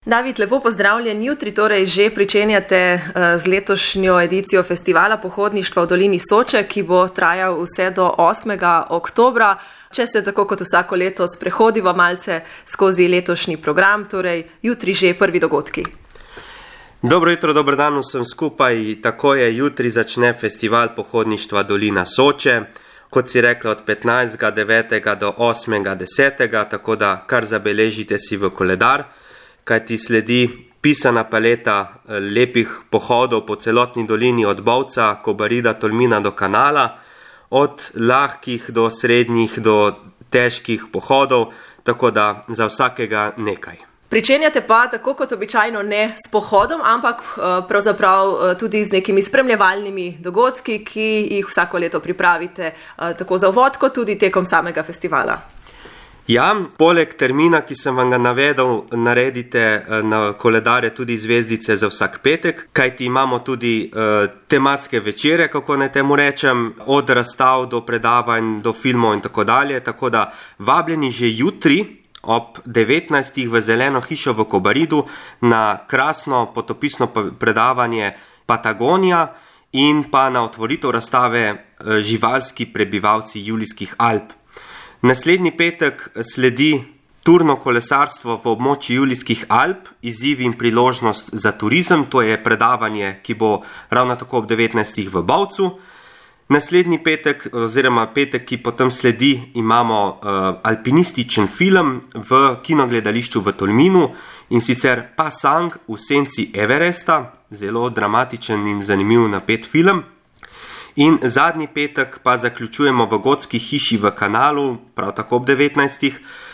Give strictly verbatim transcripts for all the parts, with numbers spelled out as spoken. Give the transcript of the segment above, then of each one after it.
David, lepo pozdravljen. Jutri torej že pričenjate z letošnjo edicijo festivala pohodništva v dolini Soče, ki bo trajal vse do osmega oktobra. Če se tako kot vsako leto sprehodiva malce skozi letošnji program, torej jutri že prvi dogodki. Dobro jutro, dober dan vsem skupaj. Tako je, jutri začne festival pohodništva dolina Soče. Kot si rekla, od petnajstega devetega do osmega desetega, tako da kar zabeležite si v koledar, kaj ti sledi pisana paleta lepih pohodov po celotni dolini od Bovca, Kobarida, Tolmina do Kanala, od lahkih do srednjih do težkih pohodov, tako da za vsakega nekaj. Pričenjate pa tako kot običajno ne s pohodom, ampak pravzaprav tudi z nekimi spremljevalnimi dogodki, ki jih vsako leto pripravite tako za uvod, kot tudi tekom samega festivala. Ja, poleg termina, ki sem vam ga navedel, naredite na koledarje tudi zvezdice za vsak petek, kajti imamo tudi uh, tematske večere, kako naj temu rečem, od razstav do predavanj, do filmov in tako dalje, tako da vabljeni že jutri ob devetnajstih v Zeleno hišo v Kobaridu na krasno potopisno predavanje Patagonija in pa na otvoritev razstave uh, Živalski prebivalci Julijskih Alp. Naslednji petek sledi turno kolesarstvo v območju Julijskih Alp, izzivi in priložnost za turizem, to je predavanje, ki bo ravno tako ob devetnajstih v Bovcu. Naslednji petek, oziroma petek, ki potem sledi, imamo uh, alpinističen film v kinogledališču v Tolminu in sicer Pasang v senci Everesta, zelo dramatičen in zanimiv napet film. In zadnji petek pa zaključujemo v Gotski hiši v Kanalu, prav tako ob devetnajstih,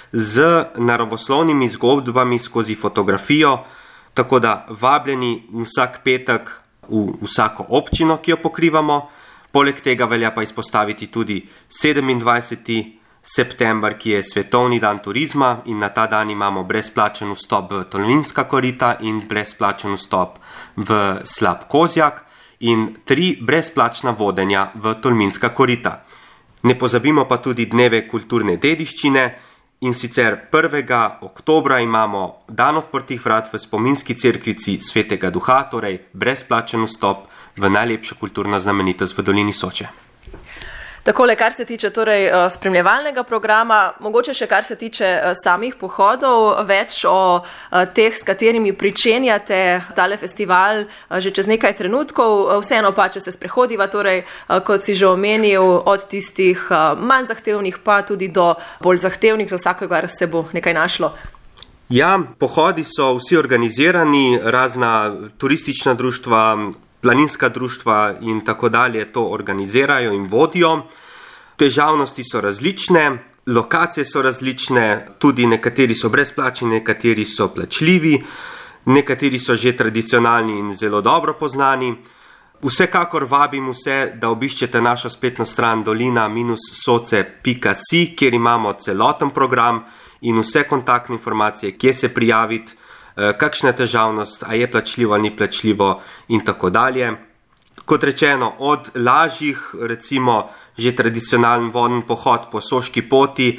z naravoslovnimi zgodbami skozi fotografijo, tako da vabljeni vsak petek v vsako občino, ki jo pokrivamo. Poleg tega velja pa izpostaviti tudi sedemindvajseti september, ki je svetovni dan turizma in na ta dan imamo brezplačen vstop v Tolminska korita in brezplačen vstop v Slap Kozjak in tri brezplačna vodenja v Tolminska korita. Ne pozabimo pa tudi dneve kulturne dediščine in sicer prvega oktobra imamo dan odprtih vrat v spominski cerkvici Svetega Duha, torej brezplačen vstop v najlepšo kulturno znamenitost v dolini Soče. Takole, kar se tiče torej spremljevalnega programa, mogoče še kar se tiče samih pohodov, več o teh, s katerimi pričenjate tale festival že čez nekaj trenutkov, vseeno pa, če se sprehodiva, torej, kot si že omenil, od tistih manj zahtevnih pa tudi do bolj zahtevnih, za vsakogar se bo nekaj našlo. Ja, pohodi so vsi organizirani, razna turistična društva, planinska društva in tako dalje to organizirajo in vodijo. Težavnosti so različne, lokacije so različne, tudi nekateri so brezplačni, nekateri so plačljivi, nekateri so že tradicionalni in zelo dobro poznani. Vsekakor vabim vse, da obiščete našo spletno stran dolina soce pika si, kjer imamo celoten program in vse kontaktne informacije, kje se prijaviti, kakšna je težavnost, a je plačljivo ali ni plačljivo in tako dalje. Kot rečeno, od lažjih, recimo že tradicionalen vodni pohod po Soški poti,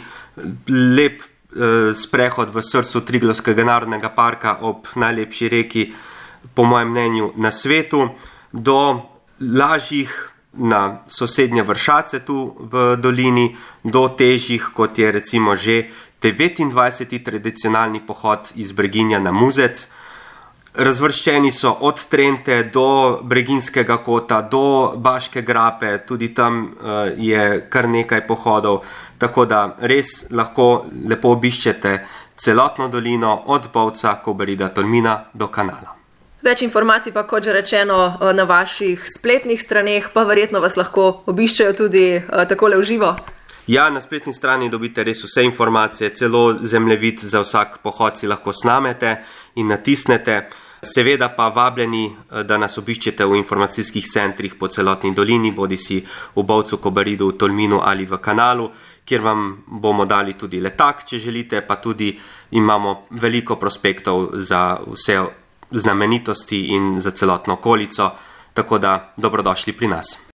lep eh, sprehod v srcu Triglavskega narodnega parka ob najlepši reki, po mojem mnenju, na svetu, do lažjih na sosednje Vršace tu v dolini, do težjih, kot je recimo že devetindvajseti tradicionalni pohod iz Breginja na Muzec. Razvrščeni so od Trente do Breginskega kota, do Baške grape, tudi tam uh, je kar nekaj pohodov, tako da res lahko lepo obiščete celotno dolino od Bovca, Kobarida, Tolmina do Kanala. Več informacij pa, kot že rečeno, na vaših spletnih straneh, pa verjetno vas lahko obiščejo tudi uh, takole v živo. Ja, na spletni strani dobite res vse informacije, celo zemljevid za vsak pohod si lahko snamete in natisnete. Seveda pa vabljeni, da nas obiščete v informacijskih centrih po celotni dolini, bodi si v Bovcu, Kobaridu, Tolminu ali v Kanalu, kjer vam bomo dali tudi letak, če želite, pa tudi imamo veliko prospektov za vse znamenitosti in za celotno okolico, tako da dobrodošli pri nas.